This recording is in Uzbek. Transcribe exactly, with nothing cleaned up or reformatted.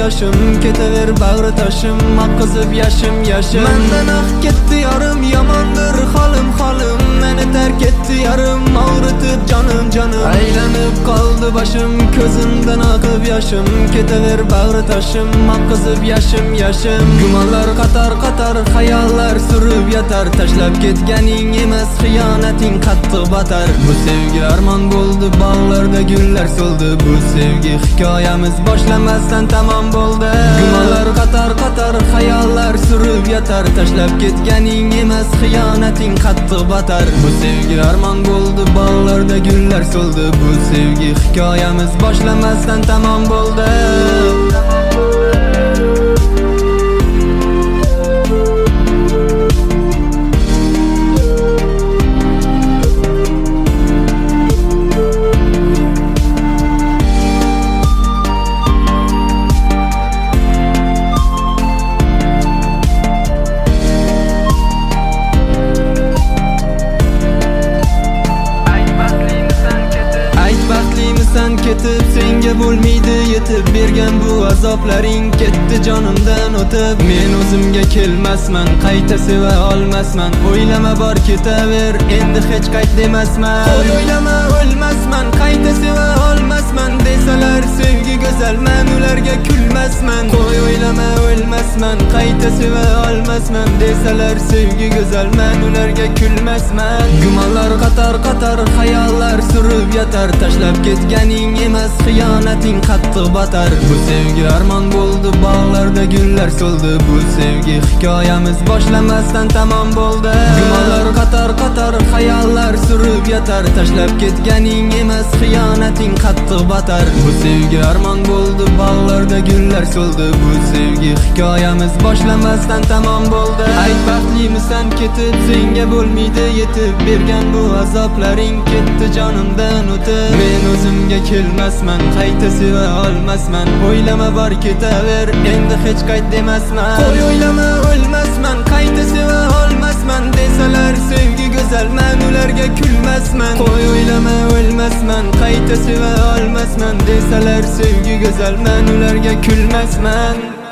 toshim, ketaver bag'ri toshim, oqqizib yashim yashim. Mendan ah ketdi yarim, yomondir holim holim, meni tark etdi yarim, og'ritib jonim jonim. Aylanib qoldi boshim, ko'zimdan oqib yoshim, ketaver bag'ri toshim, oqqizib yashim yashim. Gumonlar qator qator, xayollar surib yotar, tashlab ketganing emas, xiyonating qattiq batar. Bu sevgi armon bo'ldi, bog'larda gullar so'ldi, bu sevgi hikoyamiz boshlamasdan tamom bo'ldi. Gumonlar qator qator, xayollar surib yotar, tashlab ketganing emas, xiyonating qattiq batar. Bu sevgi armon bo'ldi, bog'larda gullar so'ldi, bu sevgi hikoyamiz boshlamasdan tamom bo'ldi. Sen ketib, senga bo'lmaydi yetib, bergan bu azoblaring ketdi jonimdan o'tib. Men o'zimga kelmasman, qayta seva olmasman, o'ylama bor ketaver, endi hech qayt demasman. Qo'y o'ylama o'lmasman, qayta seva olmasman, desalar sevgi go'zal, men ularga kulmasman. Qo'y o'ylama o'lmasman, qayta seva olmasman, desalar sevgi go'zal, men ularga kulmasman. Gumonlar qator qator, xayollar surib yotar, tashlab ketganing emas, xiyonating qattiq batar. Bu sevgi armon bo'ldi, bog'larda gullar so'ldi, bu sevgi hikoyamiz boshlamasdan tamom bo'ldi. Gumonlar qator qator, xayollar surib yotar, tashlab ketganing emas, xiyonating qattiq batar. Bu sevgi armon bo'ldi, bog'larda gullar so'ldi, bu sevgi hikoyamiz boshlamasdan tamom bo'ldi. Ayt baxtlimisan ketib, senga bo'lmaydi yetib, bergan bu azoblaring ketdi jonimdan o'tib. Men o'zimga kelmasman, qayta seva olmasman, o'ylama bor ketaver, endi hech qayt demasman. Qo'y o'ylama o'lmasman, qayta seva olmasman, desalar sevgi go'zal, men ularga kulmasman. Qo'y o'ylama o'lmasman, qayta seva olmasman, desalar sevgi go'zal, men ularga kulmasman.